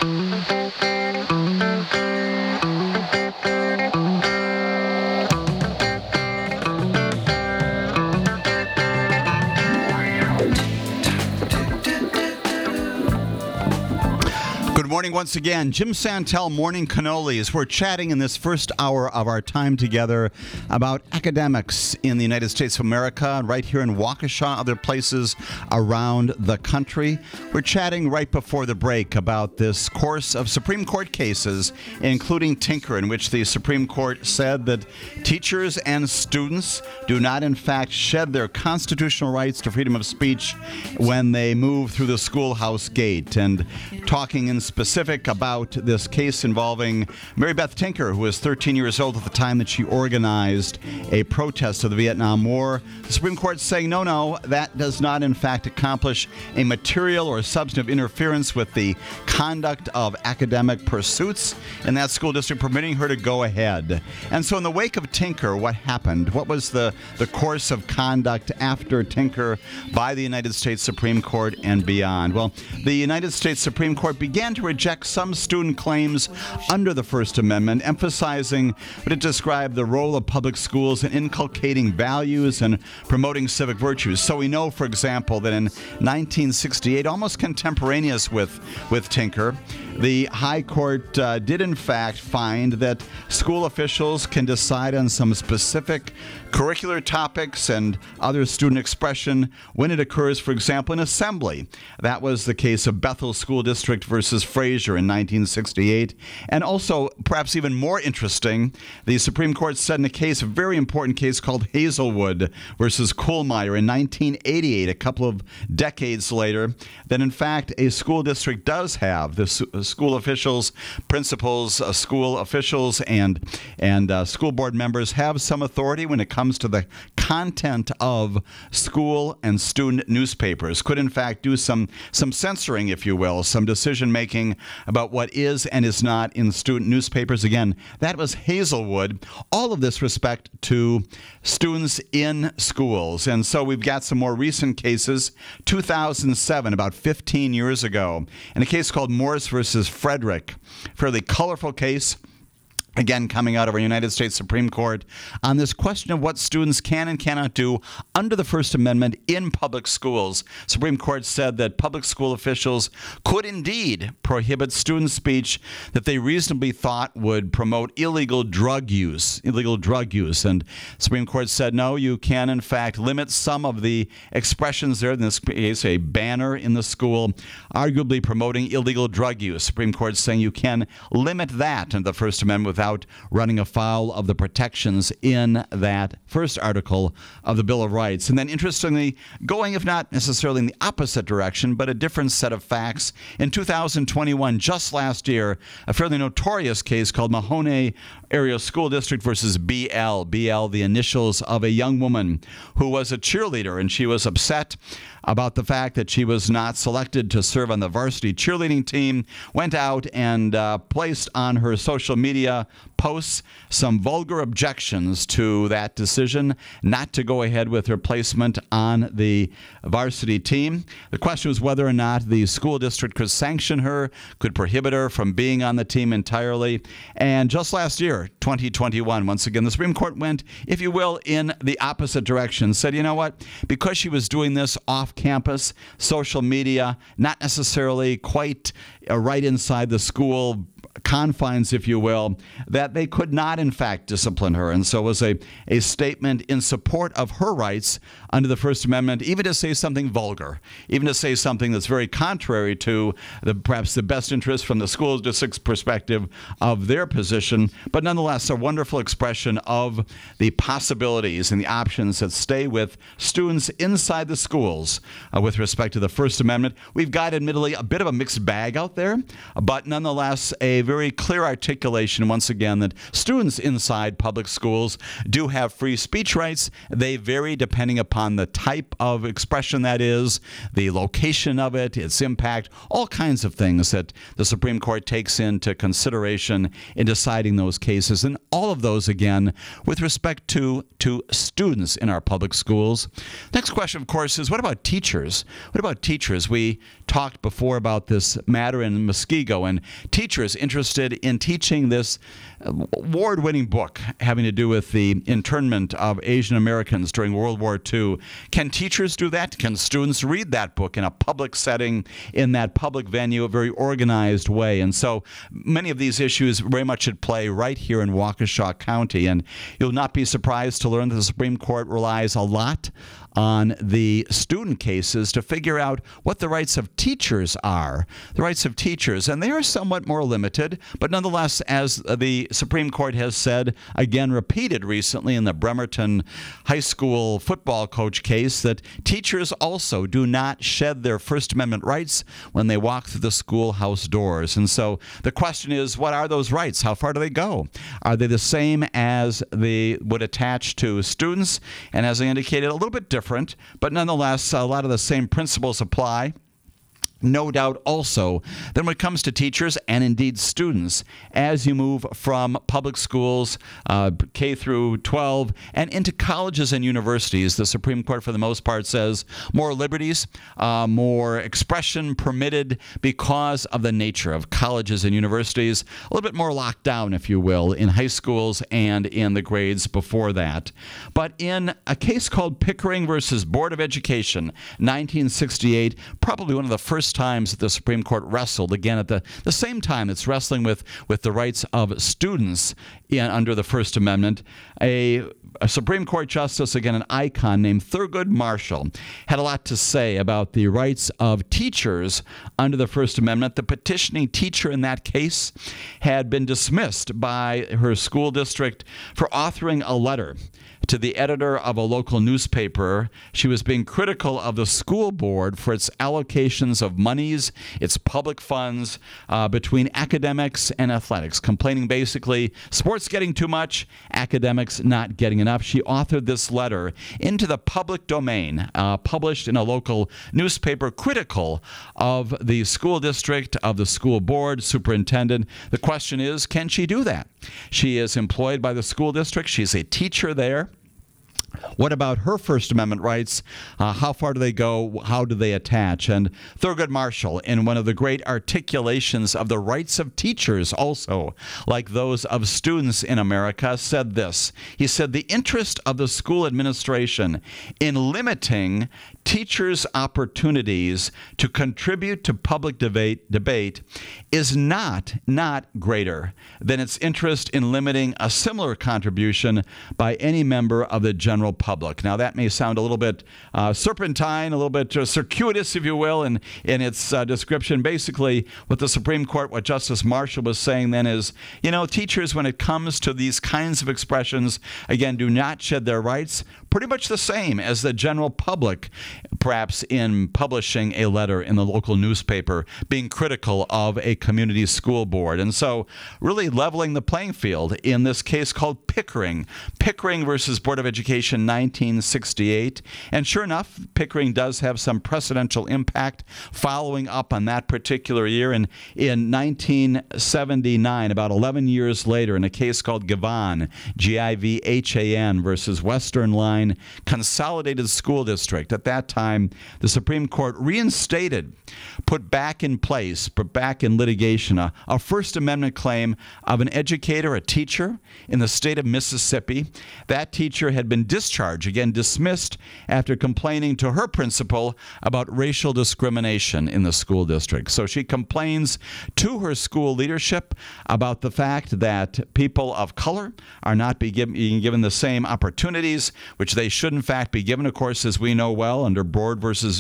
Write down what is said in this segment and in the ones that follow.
Good morning once again. Jim Santel, Morning Cannolis. We're chatting in this first hour of our time together about academics in the United States of America, right here in Waukesha, other places around the country. We're chatting right before the break about this course of Supreme Court cases, including Tinker, in which the Supreme Court said that teachers and students do not, in fact, shed their constitutional rights to freedom of speech when they move through the schoolhouse gate. And talking in specific about this case involving Mary Beth Tinker, who was 13 years old at the time that she organized a protest of the Vietnam War. The Supreme Court saying, no, that does not in fact accomplish a material or substantive interference with the conduct of academic pursuits in that school district, permitting her to go ahead. And so in the wake of Tinker, what happened? What was the course of conduct after Tinker by the United States Supreme Court and beyond? Well, the United States Supreme Court began to reject some student claims under the First Amendment, emphasizing what it described the role of public schools in inculcating values and promoting civic virtues. So we know, for example, that in 1968, almost contemporaneous with Tinker, the High Court did in fact find that school officials can decide on some specific curricular topics and other student expression when it occurs, for example, in assembly. That was the case of Bethel School District versus Frazier in 1968. And also, perhaps even more interesting, the Supreme Court said in a very important case called Hazelwood versus Kuhlmeyer in 1988, a couple of decades later, that in fact a school district does have the school officials, principals, school officials, and school board members have some authority when it comes to the content of school and student newspapers. Could in fact do some censoring, if you will, some decision making about what is and is not in student newspapers. Again, that was Hazelwood. All of this respect to students in schools. And so we've got some more recent cases. 2007, about 15 years ago, in a case called Morris versus Frederick. Fairly colorful case. Again, coming out of our United States Supreme Court on this question of what students can and cannot do under the First Amendment in public schools. Supreme Court said that public school officials could indeed prohibit student speech that they reasonably thought would promote illegal drug use. And Supreme Court said, no, you can in fact limit some of the expressions there. In this case, a banner in the school arguably promoting illegal drug use. Supreme Court saying you can limit that under the First Amendment without running afoul of the protections in that first article of the Bill of Rights. And then interestingly, going, if not necessarily in the opposite direction, but a different set of facts, in 2021, just last year, a fairly notorious case called Mahoney Area School District versus BL, the initials of a young woman who was a cheerleader, and she was upset about the fact that she was not selected to serve on the varsity cheerleading team, went out and placed on her social media posts some vulgar objections to that decision not to go ahead with her placement on the varsity team. The question was whether or not the school district could sanction her, could prohibit her from being on the team entirely. And just last year, 2021, once again, the Supreme Court went, if you will, in the opposite direction, said, you know what, because she was doing this off campus, social media, not necessarily quite right inside the school confines, if you will, that they could not, in fact, discipline her. And so it was a statement in support of her rights under the First Amendment, even to say something vulgar, even to say something that's very contrary to perhaps the best interest from the school district's perspective of their position, but nonetheless a wonderful expression of the possibilities and the options that stay with students inside the schools with respect to the First Amendment. We've got, admittedly, a bit of a mixed bag out there, but nonetheless a very very clear articulation, once again, that students inside public schools do have free speech rights. They vary depending upon the type of expression that is, the location of it, its impact, all kinds of things that the Supreme Court takes into consideration in deciding those cases. And all of those, again, with respect to students in our public schools. Next question, of course, is what about teachers? What about teachers? We talked before about this matter in Muskego and teachers interested in teaching this award-winning book having to do with the internment of Asian Americans during World War II. Can teachers do that? Can students read that book in a public setting, in that public venue, a very organized way? And so many of these issues very much at play right here in Waukesha County. And you'll not be surprised to learn that the Supreme Court relies a lot on the student cases to figure out what the rights of teachers are. The rights of teachers, and they are somewhat more limited, but nonetheless, as the Supreme Court has said, again repeated recently in the Bremerton High School football coach case, that teachers also do not shed their First Amendment rights when they walk through the schoolhouse doors. And so the question is, what are those rights? How far do they go? Are they the same as they would attach to students? And as I indicated, a little bit different, but nonetheless, a lot of the same principles apply. No doubt also, then when it comes to teachers and indeed students, as you move from public schools, K through 12, and into colleges and universities, the Supreme Court for the most part says more liberties, more expression permitted because of the nature of colleges and universities, a little bit more locked down, if you will, in high schools and in the grades before that. But in a case called Pickering versus Board of Education, 1968, probably one of the first times that the Supreme Court wrestled, again at the same time it's wrestling with the rights of students under the First Amendment, a Supreme Court justice, again an icon named Thurgood Marshall, had a lot to say about the rights of teachers under the First Amendment. The petitioning teacher in that case had been dismissed by her school district for authoring a letter to the editor of a local newspaper. She was being critical of the school board for its allocations of monies, its public funds between academics and athletics, complaining basically sports getting too much, academics not getting enough. She authored this letter into the public domain, published in a local newspaper, critical of the school district, of the school board, superintendent. The question is, can she do that? She is employed by the school district. She's a teacher there. What about her First Amendment rights? How far do they go? How do they attach? And Thurgood Marshall, in one of the great articulations of the rights of teachers also, like those of students in America, said this. He said, the interest of the school administration in limiting teachers' opportunities to contribute to public debate is not greater than its interest in limiting a similar contribution by any member of the general public. Now, that may sound a little bit serpentine, a little bit circuitous, if you will, in its description. Basically, what the Supreme Court, what Justice Marshall was saying then is, teachers, when it comes to these kinds of expressions, again, do not shed their rights, pretty much the same as the general public, perhaps in publishing a letter in the local newspaper, being critical of a community school board. And so really leveling the playing field in this case called Pickering versus Board of Education, 1968. And sure enough, Pickering does have some precedential impact following up on that particular year. And in 1979, about 11 years later, in a case called Givhan, Givhan versus Western Line Consolidated School District. At that time, the Supreme Court reinstated, put back in litigation, a First Amendment claim of an educator, a teacher in the state of Mississippi. That teacher had been discharged, again dismissed, after complaining to her principal about racial discrimination in the school district. So she complains to her school leadership about the fact that people of color are not being given the same opportunities, which they should in fact be given, of course, as we know well, under Brown versus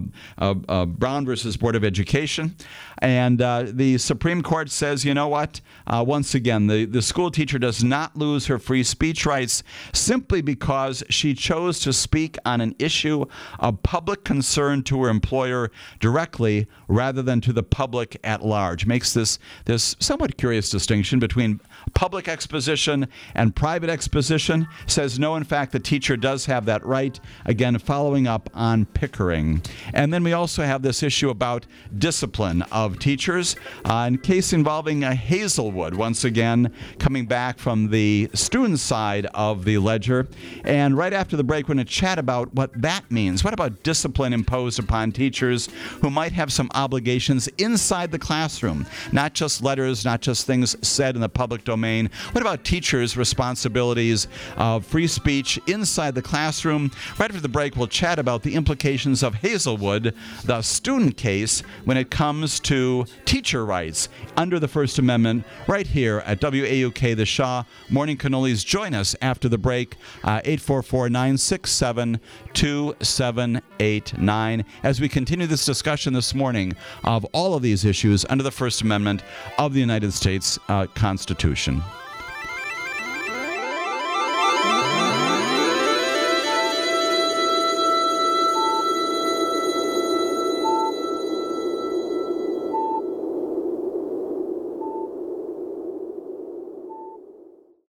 Board of Education. And the Supreme Court says, you know what? Once again, the school teacher does not lose her free speech rights simply because because she chose to speak on an issue of public concern to her employer directly rather than to the public at large. Makes this somewhat curious distinction between public exposition and private exposition. Says no, in fact, the teacher does have that right. Again, following up on Pickering. And then we also have this issue about discipline of teachers. In case involving Hazelwood, once again, coming back from the student side of the ledger. And right after the break, we're going to chat about what that means. What about discipline imposed upon teachers who might have some obligations inside the classroom? Not just letters, not just things said in the public domain. What about teachers' responsibilities of free speech inside the classroom? Right after the break, we'll chat about the implications of Hazelwood, the student case, when it comes to teacher rights under the First Amendment, right here at WAUK The Shaw. Morning Cannolis. Join us after the break, 844-967-2789, as we continue this discussion this morning of all of these issues under the First Amendment of the United States Constitution.